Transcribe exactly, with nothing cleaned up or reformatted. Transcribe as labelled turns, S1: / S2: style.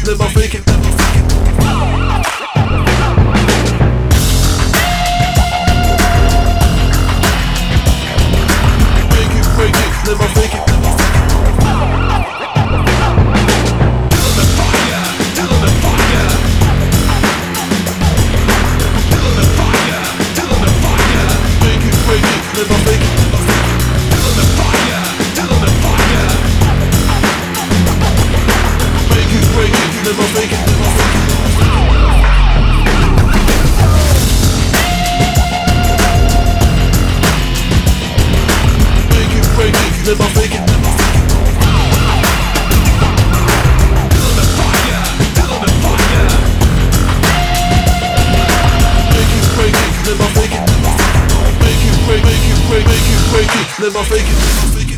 S1: never fake it. Break it, break it, never fake it. Never fake it. Tell them the fire. Tell them the fire. Break it, break it. Never fake it. Never fake it. Break it, break it. Never fake it. Never fake it. Tell them the fire. Tell them the fire. Break it, break it. Never fake it. Never fake it. Break it, break it, break it, break it, never fake it.